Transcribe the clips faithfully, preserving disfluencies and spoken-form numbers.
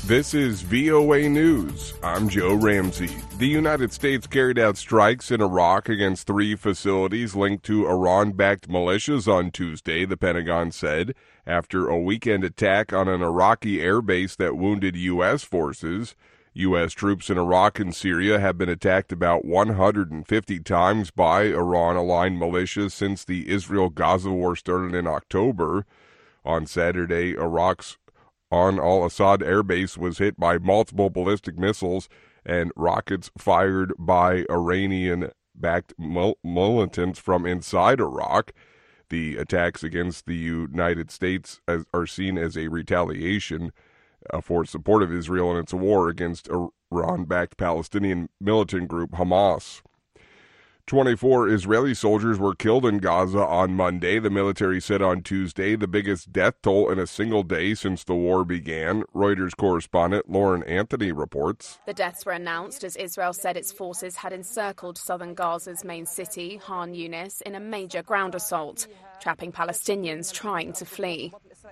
This is V O A News. I'm Joe Ramsey. The United States carried out strikes in Iraq against three facilities linked to Iran-backed militias on Tuesday, the Pentagon said, after a weekend attack on an Iraqi airbase that wounded U S forces. U S troops in Iraq and Syria have been attacked about one hundred fifty times by Iran-aligned militias since the Israel-Gaza war started in October. On Saturday, Iraq's On al-Assad airbase was hit by multiple ballistic missiles and rockets fired by Iranian-backed militants from inside Iraq. The attacks against the United States are seen as a retaliation uh, for support of Israel in its war against Iran-backed Palestinian militant group Hamas. twenty-four Israeli soldiers were killed in Gaza on Monday, the military said on Tuesday, the biggest death toll in a single day since the war began. Reuters correspondent Lauren Anthony reports. The deaths were announced as Israel said its forces had encircled southern Gaza's main city, Khan Yunis, in a major ground assault, trapping Palestinians trying to flee.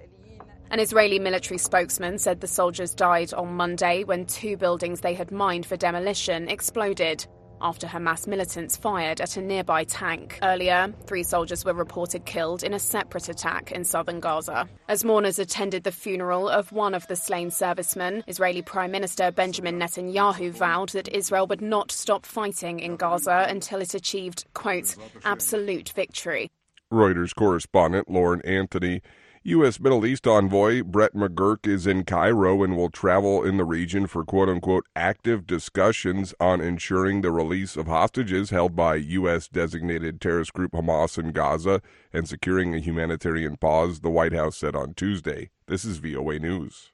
An Israeli military spokesman said the soldiers died on Monday when two buildings they had mined for demolition exploded after Hamas militants fired at a nearby tank. Earlier, three soldiers were reported killed in a separate attack in southern Gaza. As mourners attended the funeral of one of the slain servicemen, Israeli Prime Minister Benjamin Netanyahu vowed that Israel would not stop fighting in Gaza until it achieved, quote, absolute victory. Reuters correspondent Lauren Anthony. U S. Middle East envoy Brett McGurk is in Cairo and will travel in the region for quote-unquote active discussions on ensuring the release of hostages held by U S.-designated terrorist group Hamas in Gaza and securing a humanitarian pause, the White House said on Tuesday. This is V O A News.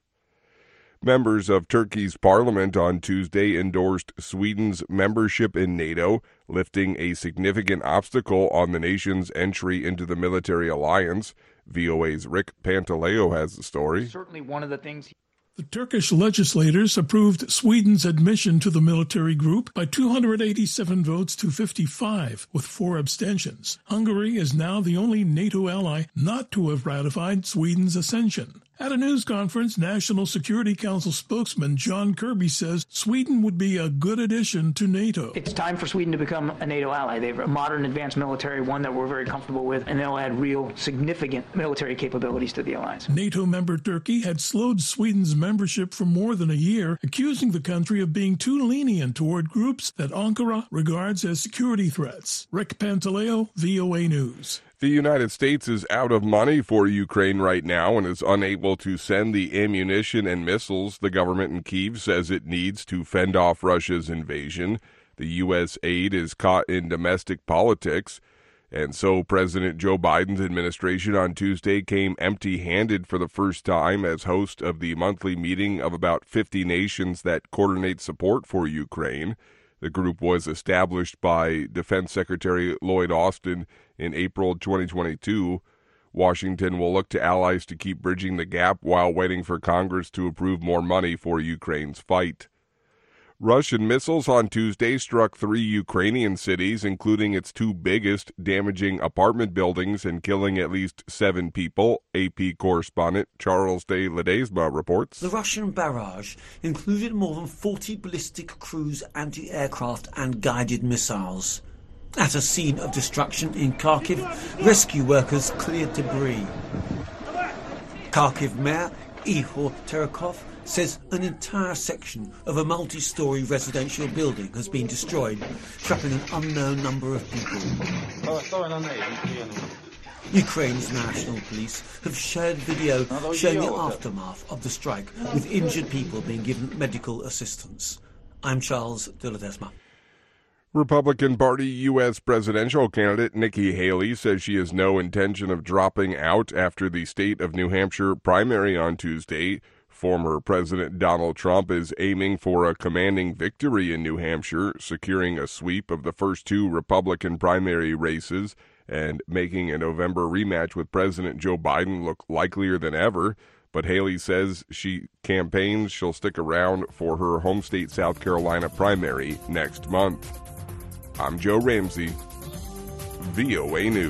Members of Turkey's parliament on Tuesday endorsed Sweden's membership in NATO, lifting a significant obstacle on the nation's entry into the military alliance. V O A's Rick Pantaleo has the story. Certainly one of the things... The Turkish legislators approved Sweden's admission to the military group by two hundred eighty-seven votes to fifty-five, with four abstentions. Hungary is now the only NATO ally not to have ratified Sweden's accession. At a news conference, National Security Council spokesman John Kirby says Sweden would be a good addition to NATO. It's time for Sweden to become a NATO ally. They have a modern advanced military, one that we're very comfortable with, and they'll add real significant military capabilities to the alliance. NATO member Turkey had slowed Sweden's membership for more than a year, accusing the country of being too lenient toward groups that Ankara regards as security threats. Rick Pantaleo, V O A News. The United States is out of money for Ukraine right now and is unable to send the ammunition and missiles the government in Kyiv says it needs to fend off Russia's invasion. The U S aid is caught in domestic politics, and so President Joe Biden's administration on Tuesday came empty-handed for the first time as host of the monthly meeting of about fifty nations that coordinate support for Ukraine. The group was established by Defense Secretary Lloyd Austin in April twenty twenty-two. Washington will look to allies to keep bridging the gap while waiting for Congress to approve more money for Ukraine's fight. Russian missiles on Tuesday struck three Ukrainian cities, including its two biggest, damaging apartment buildings and killing at least seven people. A P correspondent Charles de Ledesma reports. The Russian barrage included more than forty ballistic cruise anti-aircraft and guided missiles. At a scene of destruction in Kharkiv, rescue workers cleared debris. Kharkiv Mayor Ihor Terekov says an entire section of a multi-storey residential building has been destroyed, trapping an unknown number of people. Ukraine's national police have shared video showing the aftermath of the strike, with injured people being given medical assistance. I'm Charles de Ledesma. Republican Party U S presidential candidate Nikki Haley says she has no intention of dropping out after the state of New Hampshire primary on Tuesday. Former President Donald Trump is aiming for a commanding victory in New Hampshire, securing a sweep of the first two Republican primary races and making a November rematch with President Joe Biden look likelier than ever. But Haley says she campaigns she'll stick around for her home state South Carolina primary next month. I'm Joe Ramsey, V O A News.